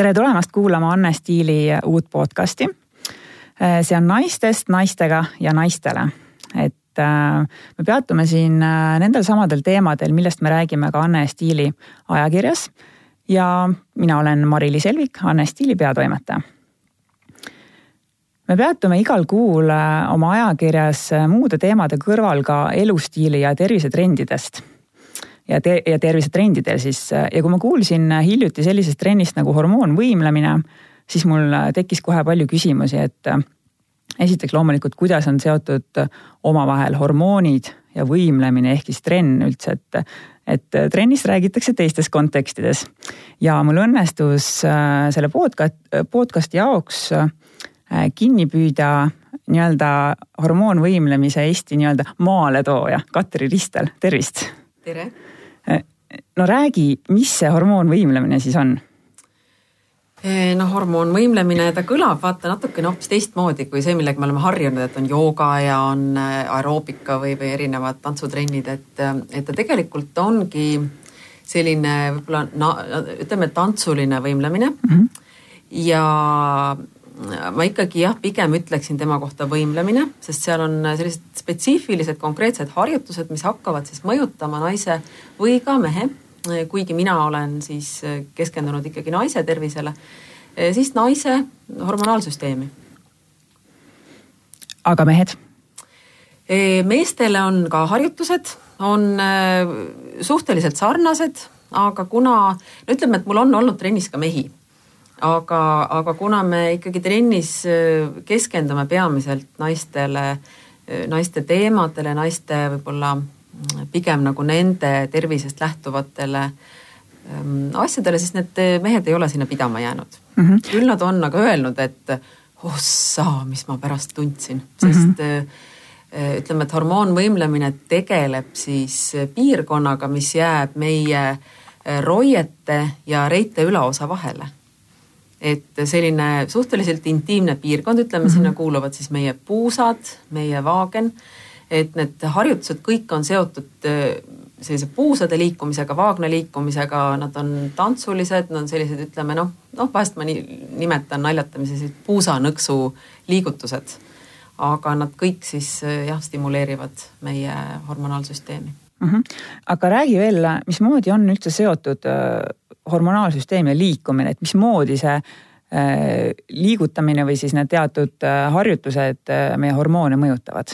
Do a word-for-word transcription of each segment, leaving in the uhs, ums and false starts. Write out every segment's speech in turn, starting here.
tere tulemast kuulama Anne Stiili uut podcasti. See on naistest naistega ja naistele. Et me peatume siin nendel samadel teemadel, millest me räägime ka Anne Stiili ajakirjas. Ja mina olen Mari-Li Selvik, Anne Stiili peatoimetaja. Me peatume igal kuul oma ajakirjas muude teemade kõrval ka elustiili ja tervisetrendidest. Ja, te- ja tervisetrendidel siis. Ja kui ma kuulsin hiljuti sellisest trennist nagu hormoonvõimlemine, siis mul tekkis kohe palju küsimusi, et esiteks loomulikult, kuidas on seotud omavahel hormoonid ja võimlemine ehk siis trenn üldse, et, et trennist räägitakse teistes kontekstides. Ja mul õnnestus selle podcast, podcasti jaoks kinni püüda nii-öelda hormoonvõimlemise Eesti nii-öelda maaletooja Katri Ristel. Tervist! Tere! No räägi, mis see hormoonvõimlemine siis on? No hormoonvõimlemine, ta kõlab vaata natuke hoopis teistmoodi kui see, millega me oleme harjunud, et on jooga ja on aeroobika või, või erinevad tantsutrennid, et, et ta tegelikult ongi selline võib-olla, na, ütleme, tantsuline võimlemine mm-hmm. ja ma ikkagi jah, pigem ütleksin tema kohta võimlemine, sest seal on sellised spetsiifilised konkreetsed harjutused, mis hakkavad siis mõjutama naise või ka mehe, kuigi mina olen siis keskendunud ikkagi naise tervisele, siis naise hormonaalsüsteemi. Aga mehed? Meestele on ka harjutused, on suhteliselt sarnased, aga kuna, no ütleme, et mul on olnud trennis ka mehi, Aga, aga kuna me ikkagi trennis keskendume peamiselt naistele, naiste teemadele, naiste võib-olla pigem nagu nende tervisest lähtuvatele asjadele, siis need mehed ei ole sinna pidama jäänud. Mm-hmm. Küll nad on aga öelnud, et ossa, mis ma pärast tundsin, sest mm-hmm. ütleme, et hormoonvõimlemine tegeleb siis piirkonnaga, mis jääb meie roiete ja reite ülaosa vahele. Et selline suhteliselt intiimne piirkond, ütleme, mm-hmm. sinna kuuluvad siis meie puusad, meie vaagen, et need harjutused kõik on seotud sellise puusade liikumisega, vaagna liikumisega, nad on tantsulised, nad on sellised, ütleme, noh, noh vahest ma nimetan naljatamise sellised puusanõksu liigutused, aga nad kõik siis jah, stimuleerivad meie hormonaalsüsteemi. Mm-hmm. Aga räägi veel, mismoodi on üldse seotud hormonaalsüsteemi ja liikumine, et mismoodi see äh, liigutamine või siis need teatud äh, harjutused äh, meie hormoone mõjutavad?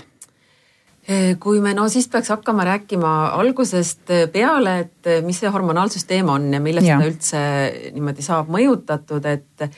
Kui me, no siis peaks hakkama rääkima algusest peale, et mis see hormonaalsüsteem on ja millest ja. Ta üldse niimoodi saab mõjutatud, et,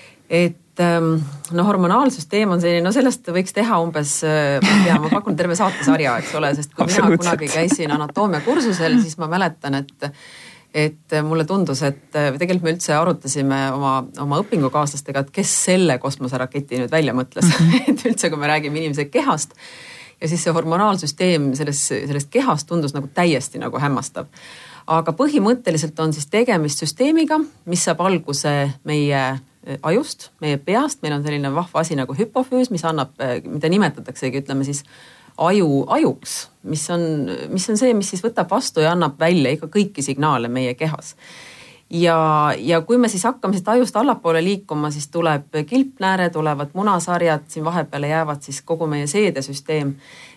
et no hormonaalsüsteem on selline, no sellest võiks teha umbes, ja ma pakun terve saatesarja, eks ole, sest kui mina kunagi käisin anatoomia kursusel, siis ma mäletan, et et mulle tundus, et tegelikult me üldse arutasime oma, oma õpingukaaslastega, et kes selle kosmoseraketi nüüd välja mõtles. et üldse, kui me räägime inimese kehast ja siis see hormonaalsüsteem sellest, sellest kehast tundus nagu täiesti nagu hämmastav. Aga põhimõtteliselt on siis tegemist süsteemiga, mis saab alguse meie ajust, meie peast. Meil on selline vahva asi nagu hüpofüys, mis annab, mida nimetataksegi, ütleme siis aju, ajuks, mis on, mis on see, mis siis võtab vastu ja annab välja ikka kõiki signaale meie kehas. Ja, ja kui me siis hakkame siit ajust allapoole liikuma, siis tuleb kilpnääre, tulevad munasarjad, siin vahepeale jäävad siis kogu meie seedesüsteem,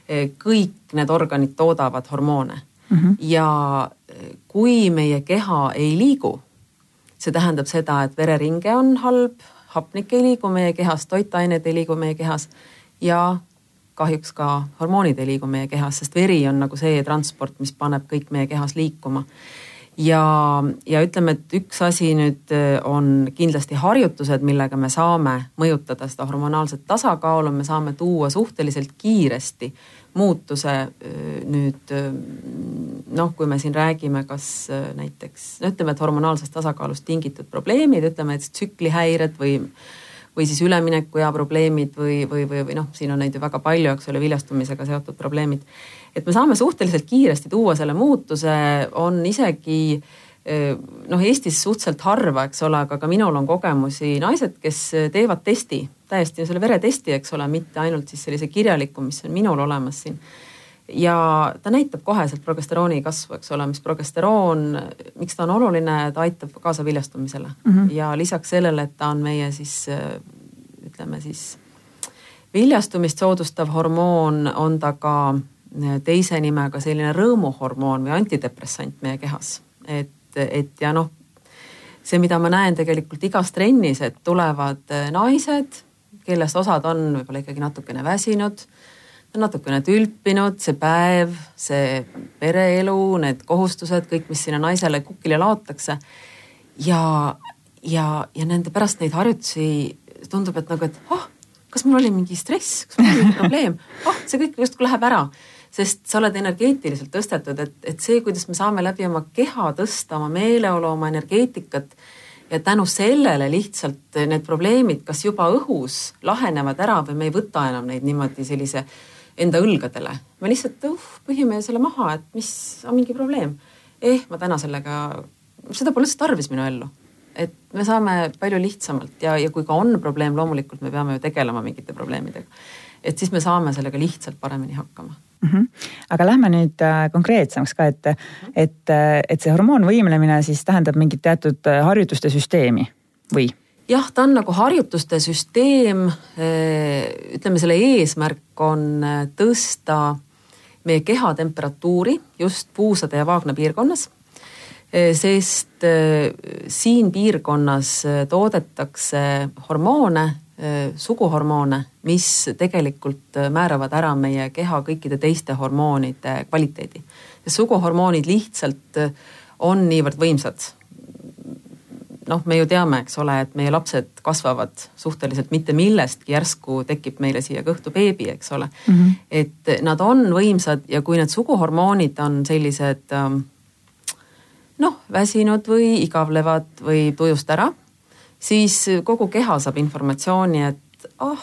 kõik need organid toodavad hormoone. Mm-hmm. Ja kui meie keha ei liigu, see tähendab seda, et vereringe on halb, hapnik ei liigu meie kehas, toitained ei liigu meie kehas ja kahjuks ka hormoonid ei liigu meie kehas, sest veri on nagu see transport, mis paneb kõik meie kehas liikuma. Ja, ja ütleme, et üks asi nüüd on kindlasti harjutused, millega me saame mõjutada seda hormonaalset tasakaalu, me saame tuua suhteliselt kiiresti muutuse nüüd, noh, kui me siin räägime, kas näiteks, no ütleme, et hormonaalsest tasakaalust tingitud probleemid, ütleme, et tsüklihäired või või siis ülemineku ja probleemid või, või, või, või noh, siin on neid ju väga palju, eks ole, viljastumisega seotud probleemid. Et me saame suhteliselt kiiresti tuua selle muutuse, on isegi noh, Eestis suhteliselt harva, eks ole, aga ka minul on kogemusi naised, kes teevad testi, täiesti selle veretesti, eks ole, mitte ainult siis sellise kirjaliku, mis on minul olemas siin. ja ta näitab koheselt progesterooni kasvu, eks ole, mis progesteroon, miks ta on oluline, ta aitab kaasa viljastumisele mm -hmm. ja lisaks sellele, et ta on meie siis, ütleme siis viljastumist soodustav hormoon, on ta ka teise nimega selline rõõmuhormoon või antidepressant meie kehas. Et, et ja noh, see, mida ma näen tegelikult igas trennis, et tulevad naised, kellest osad on võib-olla ikkagi natukene väsinud, natukene tülpinud, see päev, see pereelu, need kohustused, kõik, mis sinna naisele kukile laotakse. Ja, ja, ja nende pärast neid harjutusi tundub, et nagu, et oh, kas mul oli mingi stress, kas mul oli mingi probleem, oh, see kõik justkui läheb ära. Sest sa oled energeetiliselt tõstetud, et, et see, kuidas me saame läbi oma keha tõsta, oma meeleolu, oma energeetikat ja tänu sellele lihtsalt need probleemid, kas juba õhus lahenevad ära või me ei võta enam neid niimoodi sellise enda õlgadele. Me lihtsalt uh, põhime selle maha, et mis on mingi probleem. Eh, ma täna sellega, seda pole üldse tarvis minu ellu. Et me saame palju lihtsamalt ja, ja kui ka on probleem, loomulikult me peame ju tegelema mingite probleemidega. Et siis me saame sellega lihtsalt paremini hakkama. Mm -hmm. Aga lähme nüüd konkreetsemaks ka, et, et, et see hormoonvõimlemine siis tähendab mingit teatud harjutuste süsteemi või? Jah, ta on nagu harjutuste süsteem, ütleme selle eesmärk on tõsta meie keha temperatuuri just puusade ja vaagna piirkonnas, sest siin piirkonnas toodetakse hormoone, suguhormoone, mis tegelikult määravad ära meie keha kõikide teiste hormoonide kvaliteedi. Suguhormoonid lihtsalt on niivõrd võimsad. Noh, me ju teame, eks ole, et meie lapsed kasvavad suhteliselt mitte millestki, järsku tekib meile siia kõhtu beebi, eks ole. Mm -hmm. Et nad on võimsad ja kui need suguhormoonid on sellised noh, väsinud või igavlevad või tujust ära, siis kogu keha saab informatsiooni, et ah,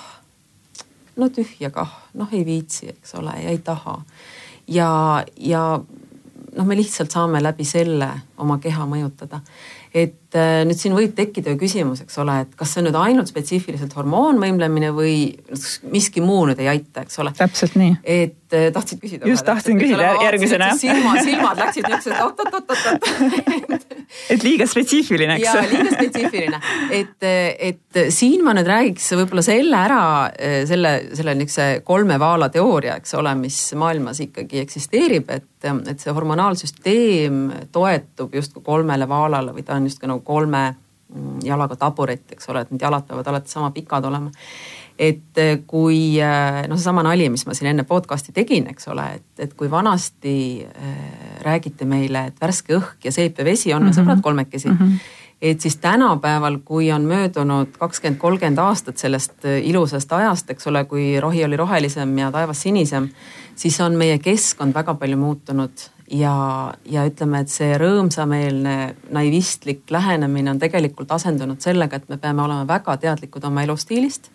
no tühja kah, noh ei viitsi, eks ole, ja ei taha. Ja, ja noh, me lihtsalt saame läbi selle oma keha mõjutada. Et nüüd siin võib tekkida ju küsimus, eks ole, et kas see on nüüd ainult spetsiifiliselt hormoonvõimlemine või miski muu nüüd ei aita, eks ole. Täpselt nii. Et tahtsid küsida. Just tahtsin küsida järgmisena. Silma, silmad läksid niisugused oot, oot, oot, oot. Et liiga spetsiifiline, eks? Jaa, liiga spetsiifiline. Et, et siin ma nüüd räägiks võib-olla selle ära, selle, selle niisuguse kolme vaala teooria, eks ole, mis maailmas ikkagi eksisteerib, et, et see hormonaalsüsteem toetub justkui kolmele vaalale või ta on just ka nagu kolme jalaga taburet, eks ole, et need jalad peavad alati sama pikad olema. Et kui, no see sama nali, mis ma siin enne podcasti tegin, eks ole, et, et kui vanasti äh, räägite meile, et värske õhk ja seep ja vesi on mm -hmm. sõbrad kolmekesi, mm -hmm. et siis tänapäeval, kui on möödunud kakskümmend kolmkümmend aastat sellest ilusast ajast, eks ole, kui rohi oli rohelisem ja taevas sinisem, siis on meie keskkond väga palju muutunud. Ja, ja ütleme, et see rõõmsameelne, naivistlik lähenemine on tegelikult asendunud sellega, et me peame olema väga teadlikud oma elustiilist.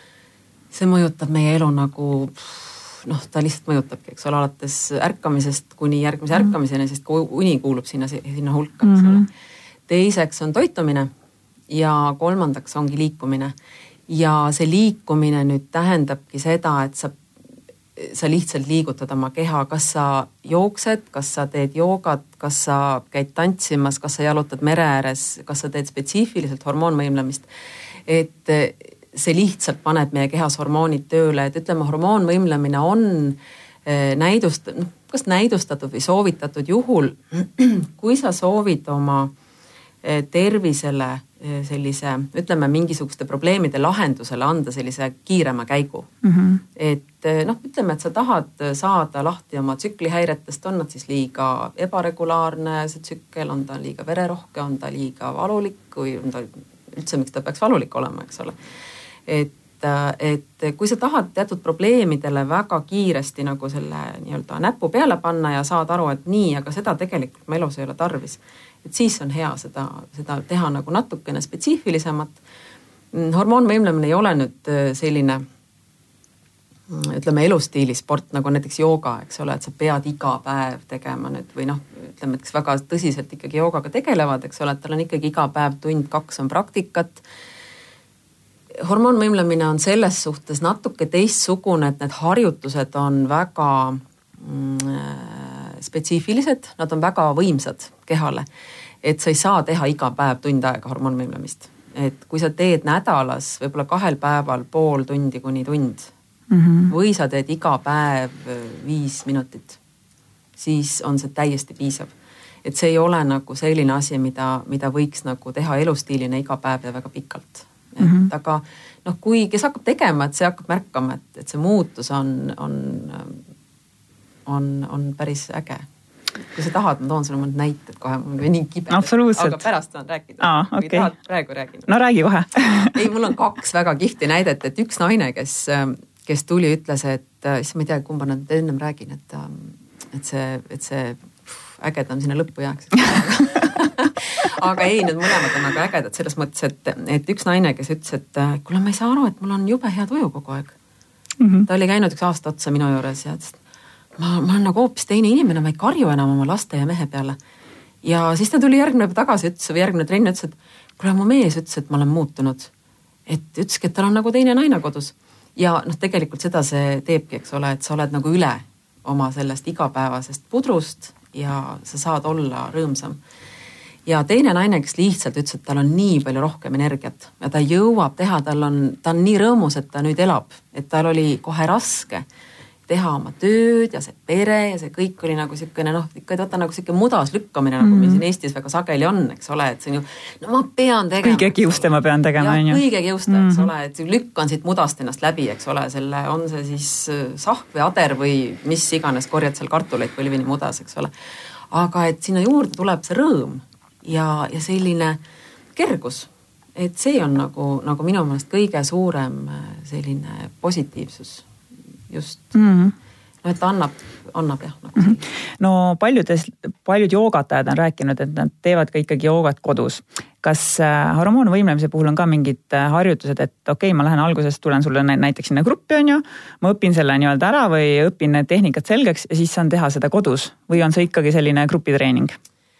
See mõjutab meie elu nagu, noh, ta lihtsalt mõjutabki, eks ole, alates ärkamisest kuni järgmise mm -hmm. ärkamiseni, sest uni kuulub sinna, sinna hulka, eks ole. Mm -hmm. Teiseks on toitumine ja kolmandaks ongi liikumine. Ja see liikumine nüüd tähendabki seda, et sa sa lihtsalt liigutad oma keha, kas sa jooksed, kas sa teed joogat, kas sa käid tantsimas, kas sa jalutad mere ääres, kas sa teed spetsiifiliselt hormoonvõimlemist. Et see lihtsalt paneb meie kehas hormoonid tööle, et ütleme, hormoonvõimlemine on näidust, kas näidustatud või soovitatud juhul, kui sa soovid oma tervisele sellise, ütleme, mingisuguste probleemide lahendusele anda sellise kiirema käigu. Mm -hmm. Et noh, ütleme, et sa tahad saada lahti oma tsüklihäiretest, on nad siis liiga ebaregulaarne, see tsükkel, on ta liiga vererohke, on ta liiga valulik või on ta üldse, miks ta peaks valulik olema, eks ole. Et, et kui sa tahad teatud probleemidele väga kiiresti nagu selle nii-öelda näpu peale panna ja saad aru, et nii, aga seda tegelikult mu elus ei ole tarvis. Et siis on hea seda, seda teha nagu natukene spetsiifilisemat. Hormoonvõimlemine ei ole nüüd selline, ütleme, elustiilisport nagu näiteks jooga, eks ole, et sa pead iga päev tegema nüüd või noh, ütleme, et kes väga tõsiselt ikkagi joogaga tegelevad, eks ole, et tal on ikkagi iga päev tund, kaks on praktikat. Hormoonvõimlemine on selles suhtes natuke teistsugune, et need harjutused on väga spetsiifilised, nad on väga võimsad kehale, et sa ei saa teha iga päev tund aega hormoonvõimlemist. Et kui sa teed nädalas võib-olla kahel päeval pool tundi kuni tund mm-hmm. või sa teed iga päev viis minutit, siis on see täiesti piisav. Et see ei ole nagu selline asi, mida, mida võiks nagu teha elustiilina iga päev ja väga pikalt. Et mm-hmm. aga noh, kui kes hakkab tegema, et see hakkab märkama, et, et see muutus on, on, on, on päris äge. Kui sa tahad, ma toon sulle mõned näited kohe, mul on nii kibe. Absoluutselt. Aga pärast tahan rääkida. Aa, kui okay. tahad, praegu räägin. No räägi kohe. Ei, mul on kaks väga kihti näidet, et üks naine, kes, kes tuli, ütles, et siis ma ei tea, kumba nad ennem räägin, et, et see, et see ägedam sinna lõppu jääks. Aga ei, need mõlemad on nagu ägedad selles mõttes, et, et üks naine, kes ütles, et kuule, ma ei saa aru, et mul on jube hea tuju kogu aeg. Mm-hmm. Ta oli käinud üks aasta otsa minu juures ja ütles, ma, ma olen nagu hoopis teine inimene, ma ei karju enam oma laste ja mehe peale. Ja siis ta tuli järgmine tagasi, ütles, või järgmine trenn ütles, et kuule, mu mees ütles, et ma olen muutunud. Et ütleski, et tal on nagu teine naine kodus. Ja noh, tegelikult seda see teebki, eks ole, et sa oled nagu üle oma sellest igapäevasest pudrust ja sa saad olla rõõmsam. Ja teine naine, kes lihtsalt ütles, et tal on nii palju rohkem energiat ja ta jõuab teha, tal on, ta on nii rõõmus, et ta nüüd elab, et tal oli kohe raske teha oma tööd ja see pere ja see kõik oli nagu siukene, noh, ikka võtta nagu siuke mudas lükkamine, nagu mm. meil siin Eestis väga sageli on, eks ole, et see on ju, no ma pean tegema. Kõige kiuste ma pean tegema. Ja kõige kiuste, mm. eks ole, et lükkan siit mudast ennast läbi, eks ole, selle, on see siis sahk või ader või mis iganes, korjad seal kartuleid põlvini mudas, eks ole. Aga et sinna juurde tuleb see rõõm ja, ja selline kergus, et see on nagu, nagu minu meelest kõige suurem selline positiivsus. Just. Mm-hmm. No, et annab, annab jah. Nagu mm-hmm. No paljudes, paljud joogatajad on rääkinud, et nad teevad ka ikkagi joogat kodus. Kas hormoonvõimlemise puhul on ka mingid harjutused, et okei, okay, ma lähen alguses, tulen sulle näiteks sinna gruppi, on ju, ma õpin selle nii-öelda ära või õpin need tehnikat selgeks ja siis saan teha seda kodus või on see ikkagi selline grupitreening?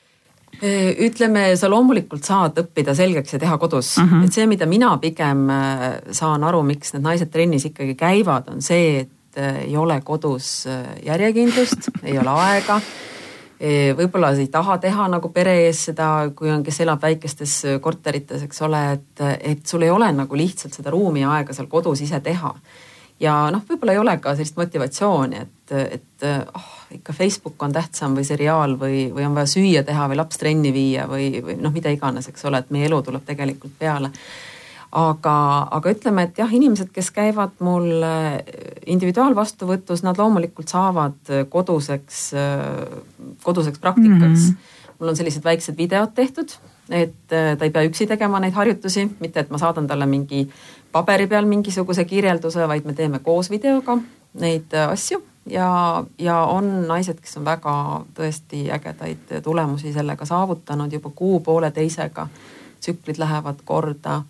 Ütleme, sa loomulikult saad õppida selgeks ja teha kodus. Mm-hmm. Et see, mida mina pigem saan aru, miks need naised trennis ikkagi käivad, on see, et ei ole kodus järjekindlust, ei ole aega. Võib-olla ei taha teha nagu pere ees seda, kui on, kes elab väikestes korterites, eks ole, et, et sul ei ole nagu lihtsalt seda ruumi ja aega seal kodus ise teha. Ja noh, võib-olla ei ole ka sellist motivatsiooni, et, et oh, ikka Facebook on tähtsam või seriaal või, või on vaja süüa teha või laps trenni viia või, või noh, mida iganes, eks ole, et meie elu tuleb tegelikult peale. Aga, aga ütleme, et jah, inimesed, kes käivad mul individuaalvastuvõtus, nad loomulikult saavad koduseks, koduseks praktikaks. Mm-hmm. Mul on sellised väiksed videod tehtud, et ta ei pea üksi tegema neid harjutusi, mitte et ma saadan talle mingi paberi peal mingisuguse kirjelduse, vaid me teeme koos videoga neid asju ja, ja on naised, kes on väga tõesti ägedaid tulemusi sellega saavutanud juba kuu poole teisega. Tsüklid lähevad korda.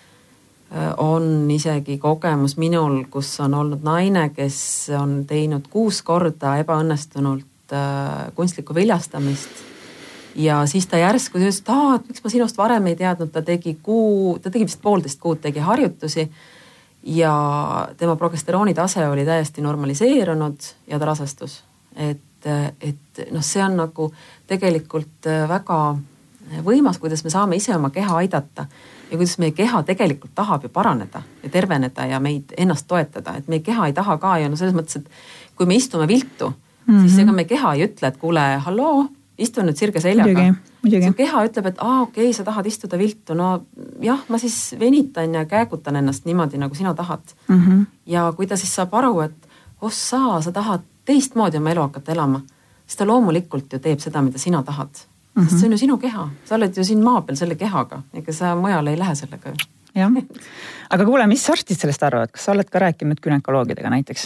On isegi kogemus minul, kus on olnud naine, kes on teinud kuus korda ebaõnnestunult kunstlikku viljastamist ja siis ta järsku ütles, et aa, miks ma sinust varem ei teadnud, ta tegi kuu, ta tegi vist poolteist kuud, tegi harjutusi ja tema progesterooni tase oli täiesti normaliseerunud ja ta rasestus. Et, et noh, see on nagu tegelikult väga võimas, kuidas me saame ise oma keha aidata ja kuidas meie keha tegelikult tahab ju paraneda ja terveneda ja meid ennast toetada, et meie keha ei taha ka ja no selles mõttes, et kui me istume viltu, mm-hmm. siis ega meie keha ei ütle, et kuule, halloo, istu nüüd sirge seljaga. Su keha ütleb, et aa, okei, sa tahad istuda viltu, no jah, ma siis venitan ja käägutan ennast niimoodi, nagu sina tahad. Mm-hmm. Ja kui ta siis saab aru, et ossa, sa tahad teistmoodi oma elu hakata elama, siis ta loomulikult ju teeb seda, mida sina tahad. Sest see on ju sinu keha. Sa oled ju siin maa peal selle kehaga. Ega sa mujal ei lähe sellega. Jah. Aga kuule, mis arstid sellest arvavad? Kas sa oled ka rääkinud gynekoloogidega näiteks?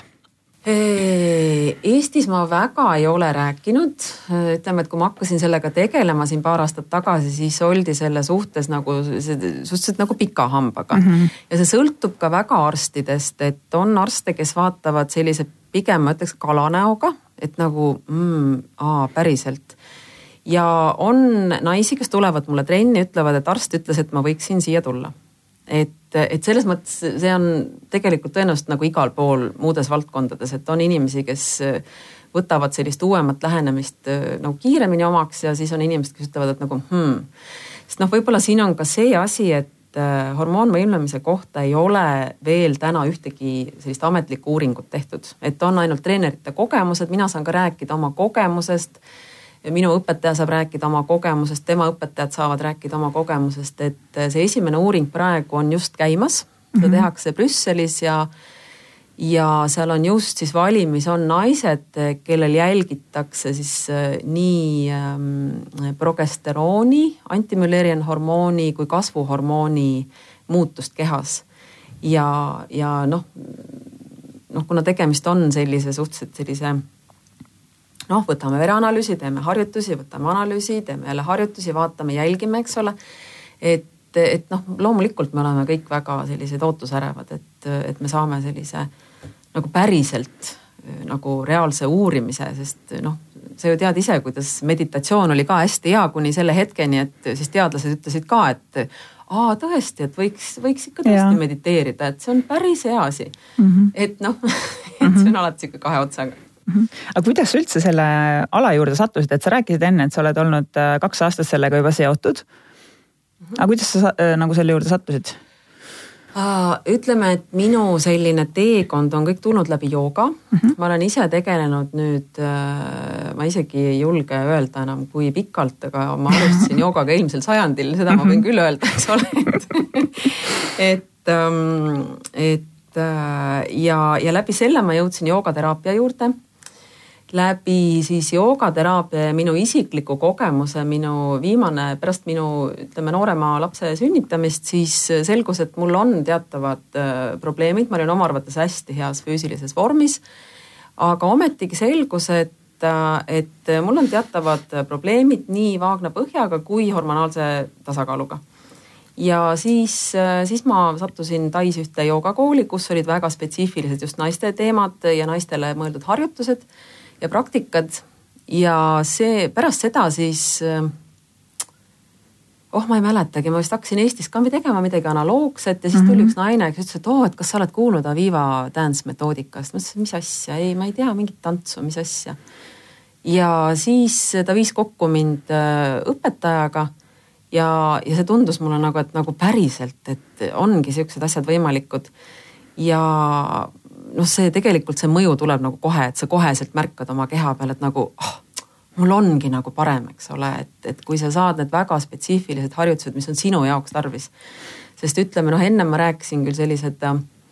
Eestis ma väga ei ole rääkinud. Ütleme, et kui ma hakkasin sellega tegelema siin paar aastat tagasi, siis oldi selle suhtes nagu, suhteliselt nagu pika hambaga. Mm-hmm. Ja see sõltub ka väga arstidest, et on arste, kes vaatavad sellise pigem, ma ütleks, kalanäoga, et nagu mm, aa, päriselt. Ja on naisi, kes tulevad mulle trenni, ütlevad, et arst ütles, et ma võiksin siia tulla. et, et selles mõttes see on tegelikult tõenäoliselt nagu igal pool muudes valdkondades, et on inimesi, kes võtavad sellist uuemat lähenemist nagu kiiremini omaks ja siis on inimesed, kes ütlevad, et nagu hmm. Sest noh, võib-olla siin on ka see asi, et hormoonvõimlemise kohta ei ole veel täna ühtegi sellist ametlikku uuringut tehtud. Et on ainult treenerite kogemused, mina saan ka rääkida oma kogemusest, minu õpetaja saab rääkida oma kogemusest, tema õpetajad saavad rääkida oma kogemusest, et see esimene uuring praegu on just käimas, seda mm-hmm. tehakse Brüsselis ja ja seal on just siis valimis on naised, kellel jälgitakse siis nii progesterooni, antimüllerian hormooni kui kasvuhormooni muutust kehas. Ja, ja noh, noh, kuna tegemist on sellise suhteliselt sellise, noh, võtame vereanalüüsi, teeme harjutusi, võtame analüüsi, teeme jälle harjutusi, vaatame, jälgime, eks ole, et, et noh, loomulikult me oleme kõik väga sellised ootusärevad, et, et me saame sellise nagu päriselt nagu reaalse uurimise, sest noh, sa ju tead ise, kuidas meditatsioon oli ka hästi hea kuni selle hetkeni, et siis teadlased ütlesid ka, et aa, tõesti, et võiks, võiks ikka tõesti ja. mediteerida, et see on päris hea asi. Mm-hmm. Et noh, et see on alati ikka kahe otsaga. Mm-hmm. Aga kuidas üldse selle ala juurde sattusid, et sa rääkisid enne, et sa oled olnud kaks aastat sellega juba seotud. Mm-hmm. Aga kuidas sa nagu selle juurde sattusid? Ütleme, et minu selline teekond on kõik tulnud läbi jooga. Mm-hmm. Ma olen ise tegelenud nüüd, ma isegi ei julge öelda enam kui pikalt, aga ma alustasin joogaga eelmisel sajandil, seda ma võin küll öelda, eks ole. et, et ja, ja läbi selle ma jõudsin joogateraapia juurde. Läbi siis joogateraapia ja minu isikliku kogemuse, minu viimane, pärast minu ütleme, noorema lapse sünnitamist, siis selgus, et mul on teatavad probleemid. Ma olin oma arvates hästi heas füüsilises vormis, aga ometigi selgus, et, et mul on teatavad probleemid nii vaagna põhjaga kui hormonaalse tasakaaluga. Ja siis, siis ma sattusin Tais ühte joogakooli, kus olid väga spetsiifilised just naiste teemad ja naistele mõeldud harjutused ja praktikad ja see pärast seda siis oh, ma ei mäletagi, ma vist hakkasin Eestis ka tegema midagi analoogset ja siis tuli mm-hmm. üks naine, kes ütles, et oo, et kas sa oled kuulnud Aviva dance metoodikast? Ma ütlesin, mis asja? Ei, ma ei tea, mingit tantsu, mis asja. Ja siis ta viis kokku mind õpetajaga ja, ja see tundus mulle nagu, et nagu päriselt, et ongi sellised asjad võimalikud ja noh, see tegelikult see mõju tuleb nagu kohe, et sa koheselt märkad oma keha peal, et nagu oh, mul ongi nagu parem, eks ole, et, et kui sa saad need väga spetsiifilised harjutused, mis on sinu jaoks tarvis. Sest ütleme, noh, enne ma rääkisin küll sellised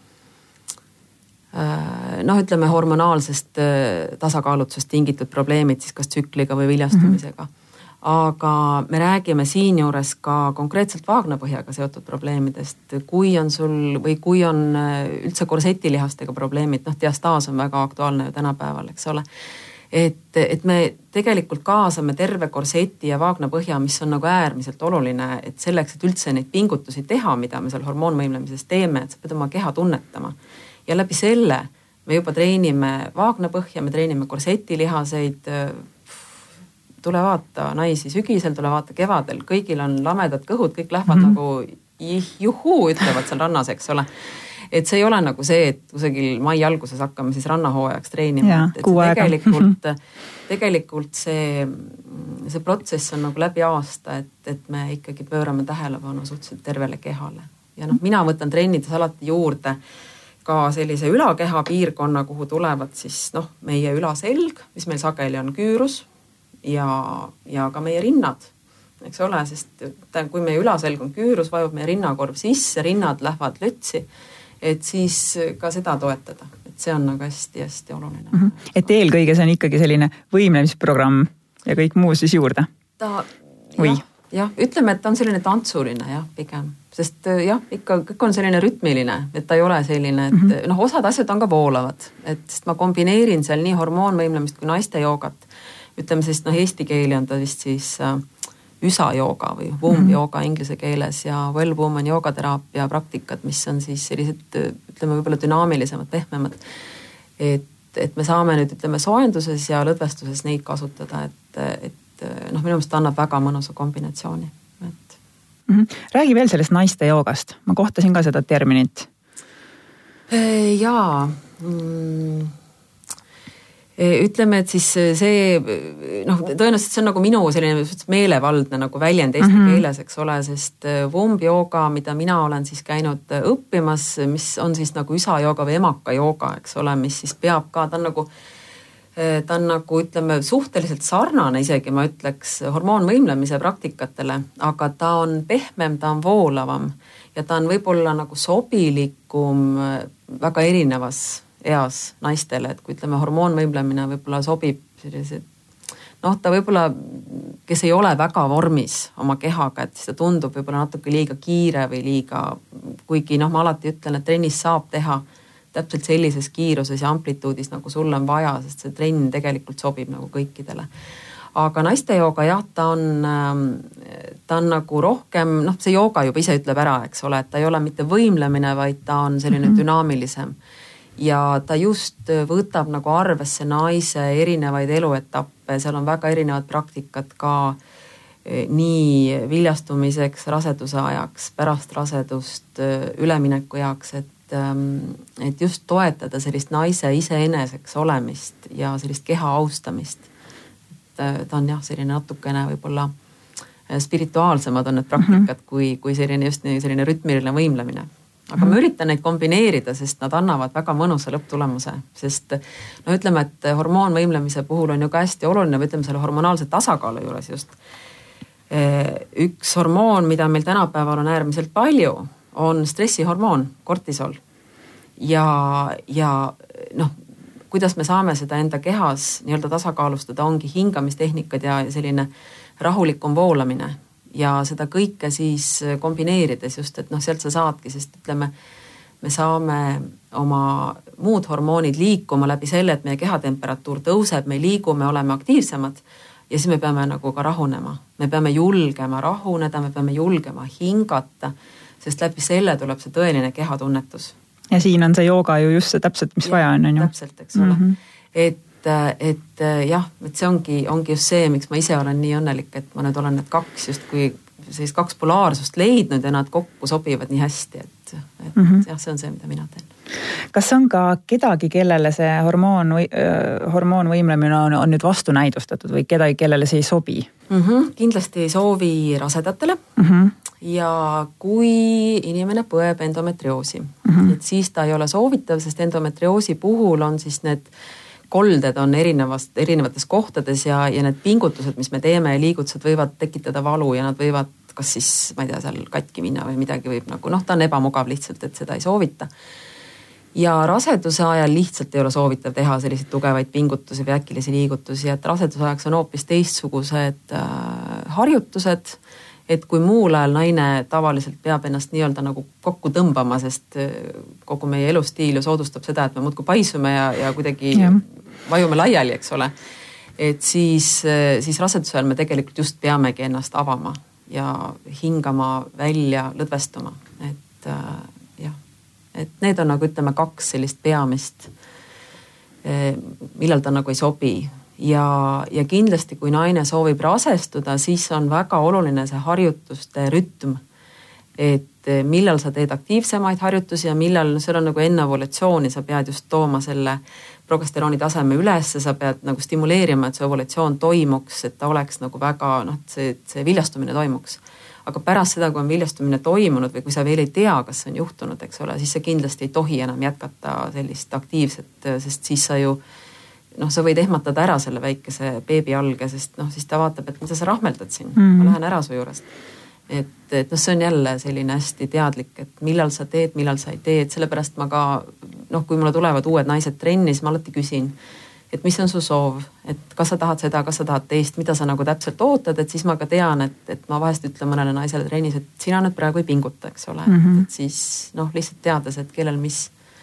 noh, ütleme hormonaalsest tasakaalutusest tingitud probleemid siis kas tsükliga või viljastumisega. Mm-hmm. Aga me räägime siin juures ka konkreetselt vaagnapõhjaga seotud probleemidest, kui on sul või kui on üldse korsetilihastega probleemid, noh diastaas on väga aktuaalne ju tänapäeval, eks ole. Et, et me tegelikult kaasame terve korseti ja vaagnapõhja, mis on nagu äärmiselt oluline, et selleks, et üldse neid pingutusi teha, mida me seal hormoonvõimlemises teeme, et sa pead oma keha tunnetama. Ja läbi selle me juba treenime vaagnapõhja, me treenime korsetilihaseid, tule vaata naisi sügisel, tule vaata kevadel, kõigil on lamedad kõhud, kõik lähevad mm-hmm. nagu juhuu, ütlevad seal rannas, eks ole. Et see ei ole nagu see, et kusagil mai alguses hakkame siis rannahooajaks treenima. Ja, et see tegelikult, tegelikult see, see protsess on nagu läbi aasta, et, et me ikkagi pöörame tähelepanu suhteliselt tervele kehale. Ja noh, mina võtan trennides alati juurde ka sellise ülakeha piirkonna, kuhu tulevad siis noh, meie ülaselg, mis meil sageli on küürus, ja, ja ka meie rinnad, eks ole, sest kui meie ülaselg on küürus, vajub meie rinnakorv sisse, rinnad lähevad lötsi, et siis ka seda toetada, et see on nagu hästi-hästi oluline. Mm-hmm. Et eelkõige see on ikkagi selline võimlemisprogramm ja kõik muu siis juurde? Ta, jah, jah, ütleme, et ta on selline tantsuline, jah, pigem. Sest jah, ikka kõik on selline rütmiline, et ta ei ole selline, et mm-hmm. noh, osad asjad on ka voolavad, et sest ma kombineerin seal nii hormoonvõimlemist kui naiste joogat. Ütleme siis, noh, eesti keeli on ta vist siis äh, üsa jooga või womb mm-hmm. jooga inglise keeles ja well woman joogateraapia praktikad, mis on siis sellised, ütleme, võib-olla dünaamilisemad, pehmemad. Et, et me saame nüüd, ütleme, soenduses ja lõdvestuses neid kasutada, et, et noh, minu meelest annab väga mõnusa kombinatsiooni. Et... Mm-hmm. Räägi veel sellest naiste joogast. Ma kohtasin ka seda terminit. Jaa. Ütleme, et siis see, noh, tõenäoliselt see on nagu minu selline meelevaldne nagu väljend eesti mm-hmm. keeles, eks ole, sest womb jooga, mida mina olen siis käinud õppimas, mis on siis nagu isa jooga või emaka jooga, eks ole, mis siis peab ka, ta on nagu, ta on nagu, ütleme, suhteliselt sarnane isegi, ma ütleks, hormoonvõimlemise praktikatele, aga ta on pehmem, ta on voolavam ja ta on võib-olla nagu sobilikum väga erinevas eas naistele, et kui ütleme, hormoonvõimlemine võib-olla sobib sellised, noh, ta võib-olla, kes ei ole väga vormis oma kehaga, et siis ta tundub võib-olla natuke liiga kiire või liiga, kuigi noh, ma alati ütlen, et trennis saab teha täpselt sellises kiiruses ja amplituudis, nagu sul on vaja, sest see trenn tegelikult sobib nagu kõikidele. Aga naiste jooga jah, ta on, ta on nagu rohkem, noh, see jooga juba ise ütleb ära, eks ole, et ta ei ole mitte võimlemine, vaid ta on selline mm-hmm. dünaamilisem. Ja ta just võtab nagu arvesse naise erinevaid eluetappe, seal on väga erinevad praktikad ka nii viljastumiseks, raseduse ajaks, pärast rasedust, ülemineku jaoks, et, et just toetada sellist naise iseeneseks olemist ja sellist keha austamist. Et ta on jah, selline natukene võib-olla spirituaalsemad on need praktikad mm-hmm. kui, kui selline just selline rütmiline võimlemine. Aga ma üritan neid kombineerida, sest nad annavad väga mõnusa lõpptulemuse, sest no ütleme, et hormoonvõimlemise puhul on ju ka hästi oluline, või ütleme selle hormonaalse tasakaalu juures just. Üks hormoon, mida meil tänapäeval on äärmiselt palju, on stressihormoon, kortisol. Ja, ja noh, kuidas me saame seda enda kehas nii-öelda tasakaalustada, ongi hingamistehnikad ja selline rahulikum voolamine. Ja seda kõike siis kombineerides just, et noh, sealt sa saadki, sest ütleme, me saame oma muud hormoonid liikuma läbi selle, et meie kehatemperatuur tõuseb, me liigume, oleme aktiivsemad ja siis me peame nagu ka rahunema. Me peame julgema rahuneda, me peame julgema hingata, sest läbi selle tuleb see tõeline kehatunnetus. Ja siin on see jooga ju just see täpselt, mis ja, vaja on, on ju? Täpselt, eks ole. Mm-hmm. Et et jah, et see ongi, ongi just see, miks ma ise olen nii õnnelik, et ma nüüd olen need kaks just kui sellist kaks polaarsust leidnud ja nad kokku sobivad nii hästi, et, et mm-hmm. jah, see on see, mida mina teen. Kas on ka kedagi, kellele see hormoon, hormoonvõimlemine on, on nüüd vastu näidustatud või kedagi, kellele see ei sobi? Mm-hmm. Kindlasti ei soovi rasedatele mm-hmm. ja kui inimene põeb endometrioosi, mm-hmm. et siis ta ei ole soovitav, sest endometrioosi puhul on siis need kolded on erinevast, erinevates kohtades ja, ja need pingutused, mis me teeme ja liigutused võivad tekitada valu ja nad võivad kas siis, ma ei tea, seal katki minna või midagi võib nagu, noh, ta on ebamugav lihtsalt, et seda ei soovita. Ja raseduse ajal lihtsalt ei ole soovitav teha selliseid tugevaid pingutusi või äkilisi liigutusi, et raseduse ajaks on hoopis teistsugused äh, harjutused, et kui muul ajal naine tavaliselt peab ennast nii-öelda nagu kokku tõmbama, sest kogu meie elustiil ju soodustab seda, et me muudkui paisume ja, ja kuidagi ja. vajume laiali, eks ole. Et siis, siis raseduse ajal me tegelikult just peamegi ennast avama ja hingama välja, lõdvestuma. Et äh, jah, et need on nagu ütleme kaks sellist peamist, millal ta nagu ei sobi. Ja, ja kindlasti, kui naine soovib rasestuda, siis on väga oluline see harjutuste rütm. Et millal sa teed aktiivsemaid harjutusi ja millal, no seal on nagu enne ovulatsiooni, sa pead just tooma selle progesterooni taseme üles, sa pead nagu stimuleerima, et see ovulatsioon toimuks, et ta oleks nagu väga, noh, see, see viljastumine toimuks. Aga pärast seda, kui on viljastumine toimunud või kui sa veel ei tea, kas see on juhtunud, eks ole, siis sa kindlasti ei tohi enam jätkata sellist aktiivset, sest siis sa ju noh, sa võid ehmatada ära selle väikese beebi alge, sest noh, siis ta vaatab, et mida sa rahmeldad siin, mm. ma lähen ära su juurest. Et, et noh, see on jälle selline hästi teadlik, et millal sa teed, millal sa ei tee, et sellepärast ma ka, noh, kui mulle tulevad uued naised trennis, ma alati küsin, et mis on su soov, et kas sa tahad seda, kas sa tahad teist, mida sa nagu täpselt ootad, et siis ma ka tean, et, et ma vahest ütlen mõnele naisele trennis, et sina nüüd praegu ei pinguta, eks ole, mm-hmm. et siis noh, lihtsalt teades, et kellel mis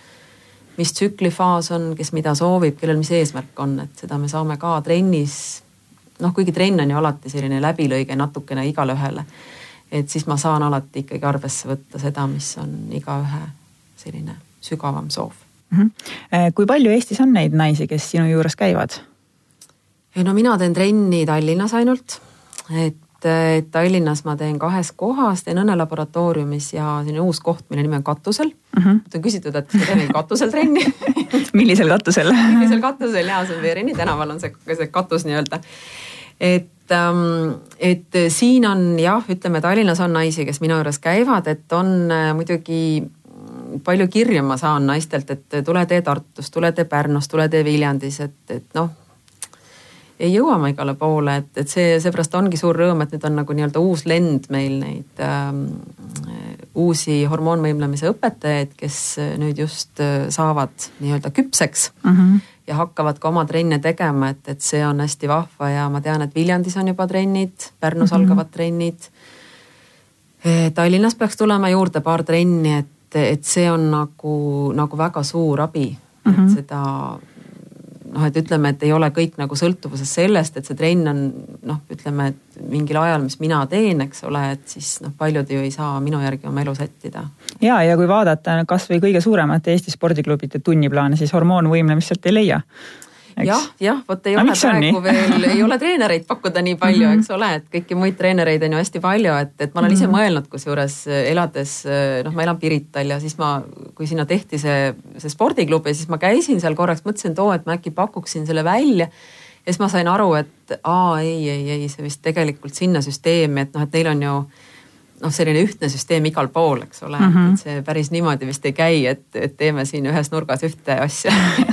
mis tsüklifaas on, kes mida soovib, kellel mis eesmärk on, et seda me saame ka trennis, noh, kuigi trenn on ju alati selline läbilõige natukene igale ühele, et siis ma saan alati ikkagi arvesse võtta seda, mis on iga ühe selline sügavam soov. Mm-hmm. Kui palju Eestis on neid naisi, kes sinu juures käivad? No mina teen trenni Tallinnas ainult, et et Tallinnas ma teen kahes kohas, teen õnnelaboratooriumis ja selline uus koht, mille nimi on Katusel. Mm -hmm. on küsitud, et kas teen katusel trenni. Millisel katusel? Millisel katusel, jaa, see on Veerini tänaval on see, see katus nii-öelda. Et, et siin on jah, ütleme Tallinnas on naisi, kes minu juures käivad, et on muidugi palju kirju ma saan naistelt, et tule tee Tartus, tule tee Pärnus, tule tee Viljandis, et, et noh, ei jõua ma igale poole, et, et see, seepärast ongi suur rõõm, et nüüd on nagu nii-öelda uus lend meil neid ähm, uusi hormoonvõimlemise õpetajaid, kes nüüd just saavad nii-öelda küpseks mm -hmm. ja hakkavad ka oma trenne tegema, et, et see on hästi vahva ja ma tean, et Viljandis on juba trennid, Pärnus mm -hmm. algavad trennid. Tallinnas peaks tulema juurde paar trenni, et, et see on nagu, nagu väga suur abi, mm -hmm. et seda noh, et ütleme, et ei ole kõik nagu sõltuvuses sellest, et see trenn on noh, ütleme, et mingil ajal, mis mina teen, eks ole, et siis noh, paljud ju ei saa minu järgi oma elu sättida. Ja, ja kui vaadata kas või kõige suuremate Eesti spordiklubide tunniplaane, siis hormoonvõimlemist sealt ei leia. Eks? Jah, jah, vot ei ole praegu veel, ei ole treenereid pakkuda nii palju, mm -hmm. eks ole, et kõiki muid treenereid on ju hästi palju, et, et ma olen ise mm -hmm. mõelnud, kusjuures elades, noh, ma elan Pirital ja siis ma, kui sinna tehti see, see spordiklubi, siis ma käisin seal korraks, mõtlesin, et oo, et ma äkki pakuksin selle välja. Ja siis ma sain aru, et aa, ei, ei, ei, see vist tegelikult sinna süsteemi, et noh, et neil on ju noh, selline ühtne süsteem igal pool, eks ole, mm -hmm. et see päris niimoodi vist ei käi, et, et teeme siin ühes nurgas ühte asja.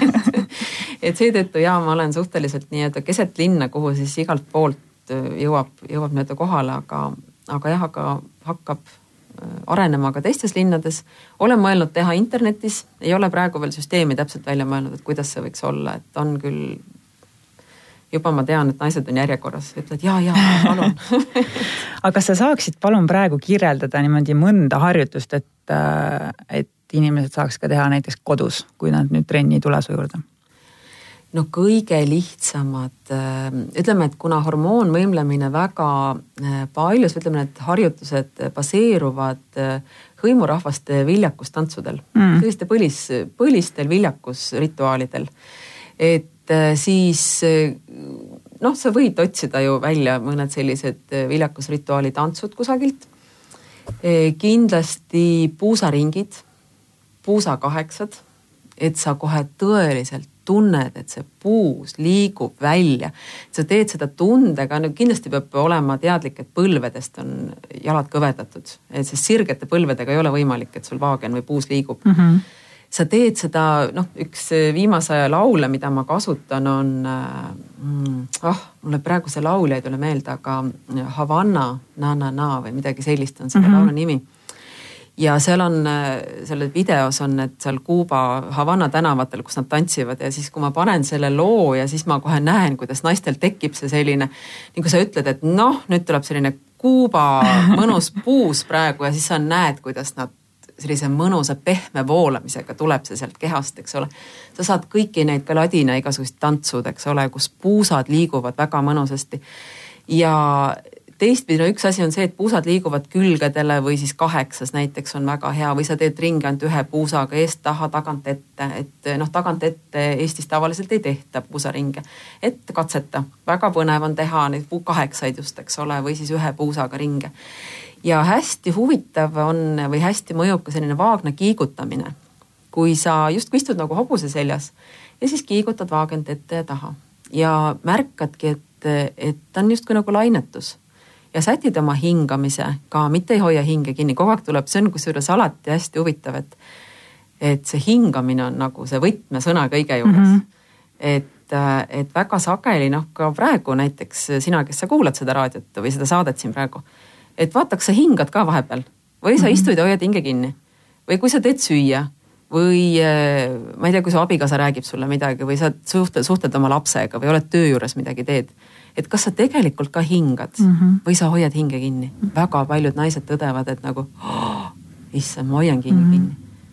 et seetõttu jaa, ma olen suhteliselt nii-öelda keset linna, kuhu siis igalt poolt jõuab, jõuab nii-öelda kohale, aga, aga jah, aga hakkab arenema ka teistes linnades. Olen mõelnud teha internetis, ei ole praegu veel süsteemi täpselt välja mõelnud, et kuidas see võiks olla, et on küll, juba ma tean, et naised on järjekorras, ütled jaa, jaa, palun. aga kas sa saaksid palun praegu kirjeldada niimoodi mõnda harjutust, et, et inimesed saaks ka teha näiteks kodus, kui nad nüüd trenni tule su juurde? No kõige lihtsamad, ütleme, et kuna hormoonvõimlemine väga paljus, ütleme, et harjutused baseeruvad hõimurahvaste viljakustantsudel, mm. selliste põlis, põlistel viljakusrituaalidel, et siis noh, sa võid otsida ju välja mõned sellised viljakusrituaali tantsud kusagilt. Kindlasti puusaringid, puusakaheksad, et sa kohe tõeliselt tunned, et see puus liigub välja. Sa teed seda tundega, no kindlasti peab olema teadlik, et põlvedest on jalad kõvedatud. Et sest sirgete põlvedega ei ole võimalik, et sul vaagen või puus liigub. Mm -hmm. Sa teed seda, noh, üks viimase aja laule, mida ma kasutan, on, mm, oh, mulle praegu see laulja ei tule meelde, aga Havana, na-na-na või midagi sellist on selle mm -hmm. laulu nimi. Ja seal on, selle videos on, et seal Kuuba Havana tänavatel, kus nad tantsivad ja siis, kui ma panen selle loo ja siis ma kohe näen, kuidas naistel tekib see selline, niin kui sa ütled, et noh, nüüd tuleb selline Kuuba mõnus puus praegu ja siis sa näed, kuidas nad sellise mõnusa pehme voolamisega tuleb see sealt kehast, eks ole. Sa saad kõiki neid ka ladina igasugust tantsud, eks ole, kus puusad liiguvad väga mõnusasti. Ja teistpidi, no üks asi on see, et puusad liiguvad külgedele või siis kaheksas näiteks on väga hea või sa teed ringi ainult ühe puusaga eest taha, tagant ette, et noh, tagant ette Eestis tavaliselt ei tehta puusaringe. Et katseta, väga põnev on teha neid kaheksaid just, eks ole, või siis ühe puusaga ringe. Ja hästi huvitav on või hästi mõjub ka selline vaagna kiigutamine, kui sa just kui istud nagu hobuse seljas ja siis kiigutad vaagent ette ja taha ja märkadki, et, et on justkui nagu lainetus ja sätid oma hingamise ka, mitte ei hoia hinge kinni, kogu aeg tuleb, see on kusjuures alati hästi huvitav, et, et see hingamine on nagu see võtmesõna kõige juures. Mm -hmm. et, et väga sageli, noh ka praegu näiteks sina, kes sa kuulad seda raadiot või seda saadet siin praegu, et vaataks sa hingad ka vahepeal või sa istud ja hoiad hinge kinni või kui sa teed süüa või ma ei tea, kui su abikaasa räägib sulle midagi või sa suhtled, suhtled oma lapsega või oled töö juures midagi teed, et kas sa tegelikult ka hingad mm -hmm. või sa hoiad hinge kinni. Mm -hmm. Väga paljud naised tõdevad, et nagu oh, issand, ma hoian kinni mm -hmm. kinni.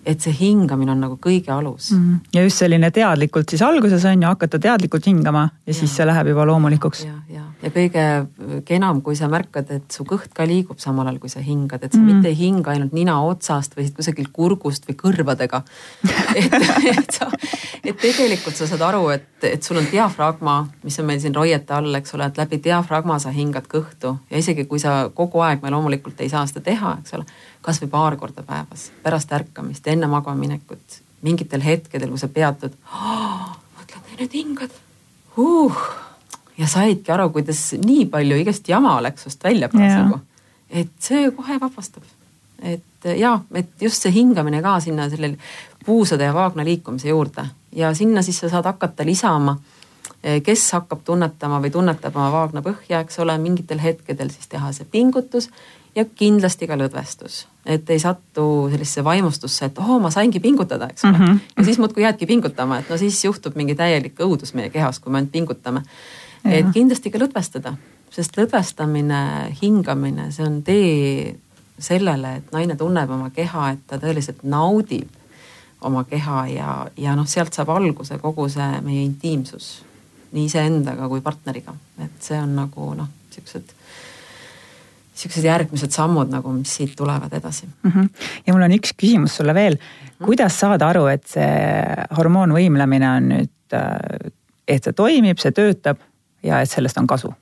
et see hingamine on nagu kõige alus. Mm. Ja just selline teadlikult siis alguses on ju hakata teadlikult hingama ja, ja siis see läheb juba loomulikuks. Ja, ja, ja kõige enam, kui sa märkad, et su kõht ka liigub samal ajal, kui sa hingad, et sa mm. mitte ei hinga ainult nina otsast või siit kusagil kurgust või kõrvadega. et, et, sa, et tegelikult sa saad aru, et, et sul on diafragma, mis on meil siin roiete all, eks ole, et läbi diafragma sa hingad kõhtu ja isegi kui sa kogu aeg me loomulikult ei saa seda teha, eks ole, kas või paar korda päevas, pärast ärkamist, enne magama minekut, mingitel hetkedel, kui sa peatud, mõtled, nüüd hingad, uh, ja saidki aru, kuidas nii palju igast jama läks sust välja praegu, et see kohe vabastab. Et ja, et just see hingamine ka sinna sellel puusade ja vaagna liikumise juurde ja sinna siis sa saad hakata lisama, kes hakkab tunnetama või tunnetama vaagna põhja, eks ole, mingitel hetkedel siis teha see pingutus ja kindlasti ka lõdvestus, et ei sattu sellisesse vaimustusse, et oh, ma saingi pingutada, eks ole. Mm-hmm. Ja siis muudkui jäädki pingutama, et no siis juhtub mingi täielik õudus meie kehas, kui me ainult pingutame. Ja. Et kindlasti ka lõdvestada, sest lõdvestamine, hingamine, see on tee sellele, et naine tunneb oma keha, et ta tõeliselt naudib oma keha ja, ja noh, sealt saab alguse kogu see meie intiimsus nii iseendaga kui partneriga. Et see on nagu noh, siuksed siuksed järgmised sammud, nagu mis siit tulevad edasi. Mm-hmm. Ja mul on üks küsimus sulle veel. Kuidas saada aru, et see hormoonvõimlemine on nüüd, et see toimib, see töötab ja et sellest on kasu?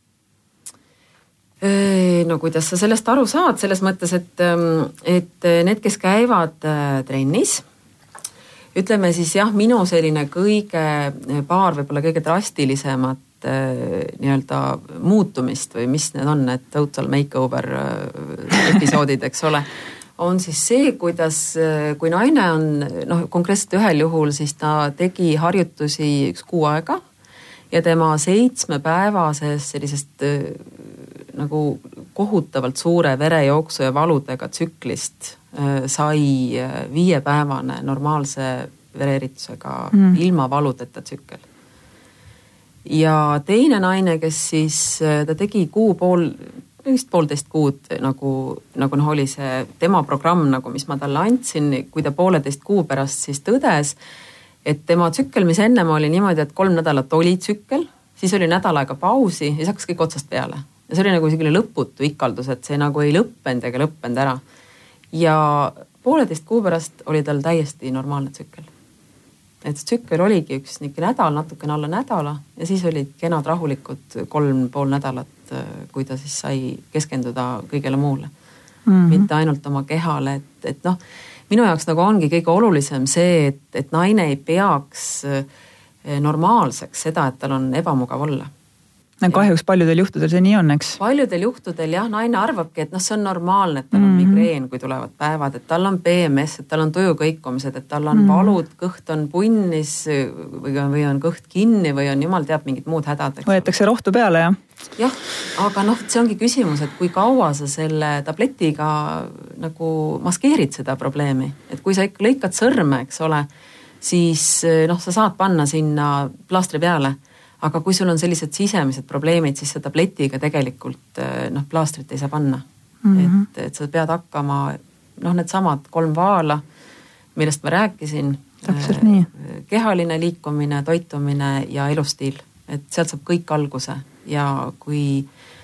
No kuidas sa sellest aru saad, selles mõttes, et, et need, kes käivad trennis, ütleme siis jah, minu selline kõige paar võib-olla kõige drastilisemat nii-öelda muutumist või mis need on, need total makeover episoodid, eks ole, on siis see, kuidas, kui naine on, noh, konkreetselt ühel juhul, siis ta tegi harjutusi üks kuu aega ja tema seitsmepäevases sellisest nagu kohutavalt suure verejooksu ja valudega tsüklist sai viiepäevane normaalse vereeritusega mm. ilma valudeta tsükkel. Ja teine naine, kes siis, ta tegi kuu pool, vist poolteist kuud, nagu, nagu noh, oli see tema programm, nagu mis ma talle andsin, kui ta pooleteist kuu pärast siis tõdes, et tema tsükkel, mis ennem oli niimoodi, et kolm nädalat oli tsükkel, siis oli nädal aega pausi ja siis hakkas kõik otsast peale. Ja see oli nagu selline lõputu ikaldus, et see nagu ei lõppend ega lõppend ära. Ja pooleteist kuu pärast oli tal täiesti normaalne tsükkel. Et tsükkel oligi üks niisugune nädal, natukene alla nädala ja siis olid kenad rahulikud kolm pool nädalat, kui ta siis sai keskenduda kõigele muule. Mm-hmm. Mitte ainult oma kehale, et, et noh, minu jaoks nagu ongi kõige olulisem see, et, et naine ei peaks normaalseks seda, et tal on ebamugav olla. Kahjuks paljudel juhtudel see nii on, eks? Paljudel juhtudel jah, naine arvabki, et noh, see on normaalne, et tal on mm-hmm. migreen, kui tulevad päevad, et tal on P M S, et tal on tujukõikumised, et tal on mm-hmm. valud, kõht on punnis või on, või on kõht kinni või on jumal teab mingid muud hädad. Võetakse rohtu peale, jah? Jah, aga noh, see ongi küsimus, et kui kaua sa selle tabletiga nagu maskeerid seda probleemi. Et kui sa ikka lõikad sõrme, eks ole, siis noh, sa saad panna sinna plaastri peale. Aga kui sul on sellised sisemised probleemid, siis see tabletiga tegelikult noh, plaastrit ei saa panna. Mm-hmm. Et, et sa pead hakkama, noh, need samad kolm vaala, millest ma rääkisin. Täpselt nii. Kehaline liikumine, toitumine ja elustiil. Et sealt saab kõik alguse. Ja kui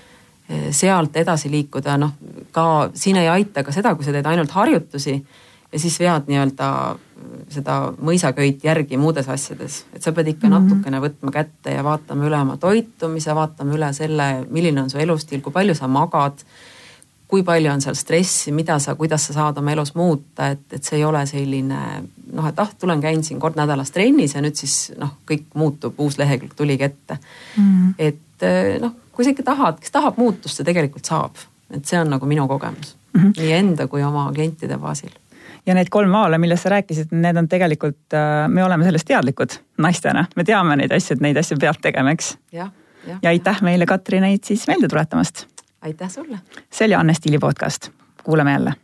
sealt edasi liikuda, noh, ka siin ei aita ka seda, kui sa teed ainult harjutusi ja siis vead nii-öelda seda mõisaköit järgi muudes asjades. Et sa pead ikka mm-hmm. natukene võtma kätte ja vaatama üle oma toitumise, vaatama üle selle, milline on su elustiil, kui palju sa magad, kui palju on seal stressi, mida sa, kuidas sa saad oma elus muuta, et, et see ei ole selline, noh, et ah, tulen käin siin kord nädalas trennis ja nüüd siis noh, kõik muutub, uus lehekülg tuligi ette. Mm-hmm. Et noh, kui sa ikka tahad, kes tahab muutust, see tegelikult saab. Et see on nagu minu kogemus. Mm-hmm. Nii enda kui oma klientide baasil. Ja need kolm vaala, millest sa rääkisid, need on tegelikult, me oleme sellest teadlikud naistena. Me teame neid asju, et neid asju peab tegema, eks? Ja, ja. Ja aitäh meile, Katri, neid siis meelde tuletamast. Aitäh sulle. See oli Anne Stiili podcast. Kuuleme jälle.